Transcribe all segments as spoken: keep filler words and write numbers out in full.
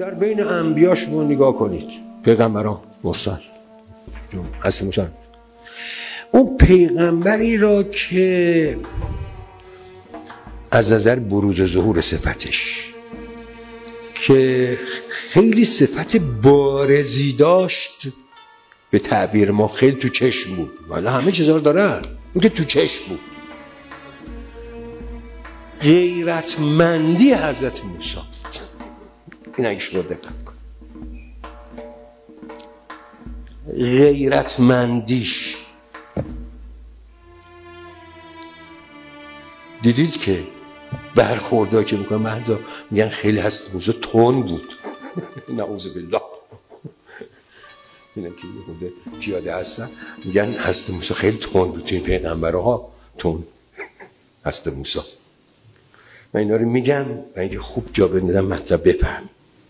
در بین انبیا شما نگاه کنید، پیغمبران مرسل هست موسی، اون پیغمبری را که از نظر بروز و ظهور صفتش که خیلی صفت بارزی داشت، به تعبیر ما خیلی تو چشم بود، ولی همه چیزا رو دارن، اون که تو چشم بود. غیرتمندی حضرت موسی، این اگه شما دقت کن، غیرتمندیش، دیدید که برخوردها که میکنن بعضا میگن خیلی هست موسی تند بود نعوذ بالله، اینا که یه خورده پیاده هستن میگن هست موسی خیلی تند بود، این پیغمبرها تند هست موسی. من اینا رو میگم و اینکه خوب جا بندازم مطلب بفهم.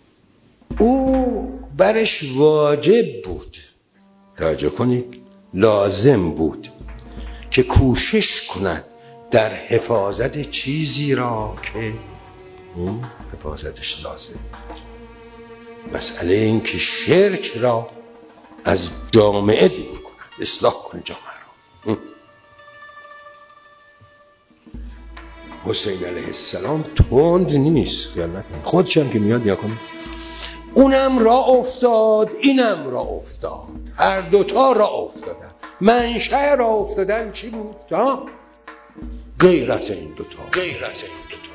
او برش واجب بود، توجه کنید، لازم بود که کوشش کند در حفاظت چیزی را که اون حفاظتش لازم بود. مسئله این که شرک را از جامعه دور کند، اصلاح کنه جامعه را. حسین علیه السلام تند نیست، خیال نکنید، خودش هم که میاد نیا کنید، اونم را افتاد اینم را افتاد، هر دوتا را افتادن. منشأ را افتادن چی بود؟ ها؟ غیرت این دوتا، غیرت این دوتا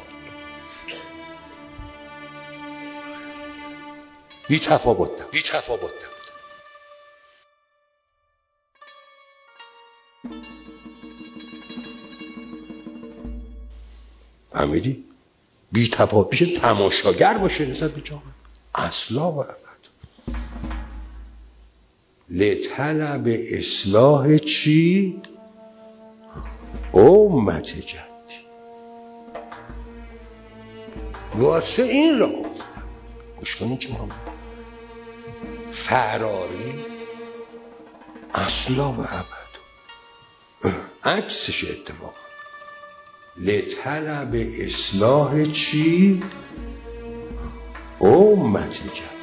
بی تفاوت بی تفاوت فهمیدی؟ بی تفاوت بشه، تماشاگر باشه نسبت به جامعه، اصلا و ابد. لطلب اصلاح چی؟ امت جدی، واسه این را گفتم. گوش کنید که ما فراری اصلا و ابد عکسش اتفاق. لطلب اصلاح چی؟ امت جدی.